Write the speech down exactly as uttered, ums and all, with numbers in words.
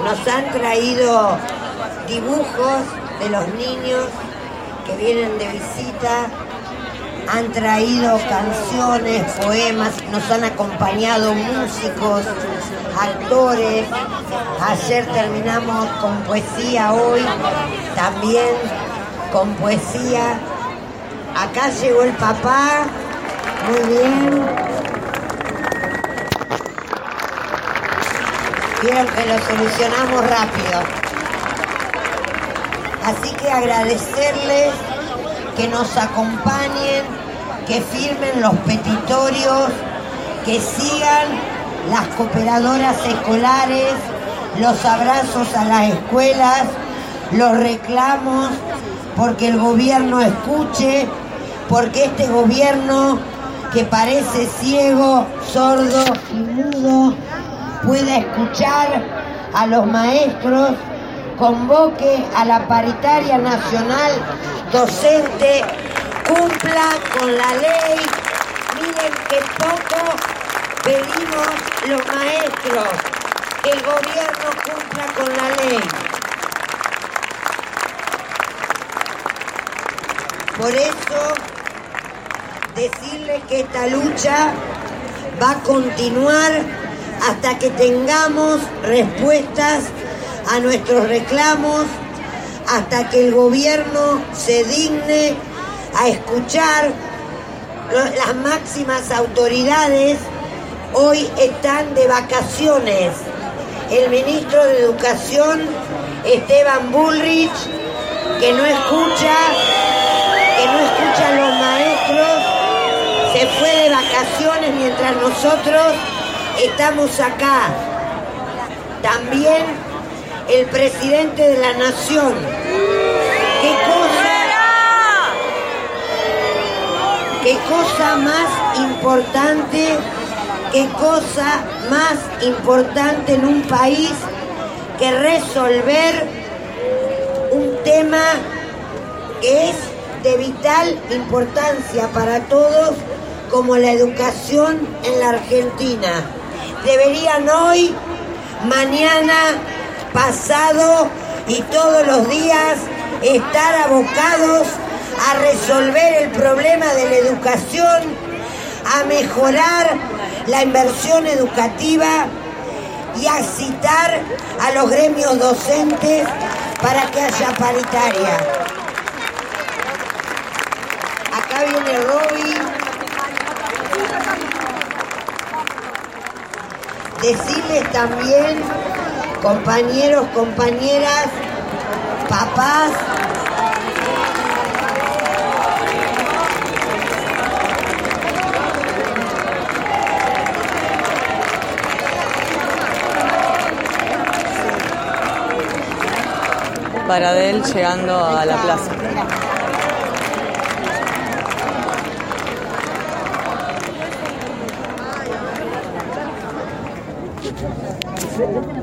nos han traído dibujos de los niños que vienen de visita, han traído canciones, poemas, nos han acompañado músicos, actores. Ayer terminamos con poesía, hoy también con poesía. Acá llegó el papá, muy bien. Vieron que lo solucionamos rápido. Así que agradecerles que nos acompañen, que firmen los petitorios, que sigan las cooperadoras escolares, los abrazos a las escuelas, los reclamos, porque el gobierno escuche, porque este gobierno que parece ciego, sordo y mudo, pueda escuchar a los maestros, convoque a la paritaria nacional docente, cumpla con la ley. Miren qué poco pedimos los maestros, que el gobierno cumpla con la ley. Por eso, decirles que esta lucha va a continuar hasta que tengamos respuestas a nuestros reclamos, hasta que el gobierno se digne a escuchar. Las máximas autoridades hoy están de vacaciones. El ministro de Educación, Esteban Bullrich, que no escucha, que no escucha a los maestros, se fue de vacaciones mientras nosotros estamos acá. También el presidente de la Nación. ¿Qué cosa, qué cosa más importante, qué cosa más importante en un país que resolver un tema que es de vital importancia para todos, como la educación en la Argentina? Deberían hoy, mañana, pasado y todos los días estar abocados a resolver el problema de la educación, a mejorar la inversión educativa y a citar a los gremios docentes para que haya paritaria. Acá viene Roby. Decirles también, compañeros, compañeras, papás, Baradel llegando a la plaza. Thank you.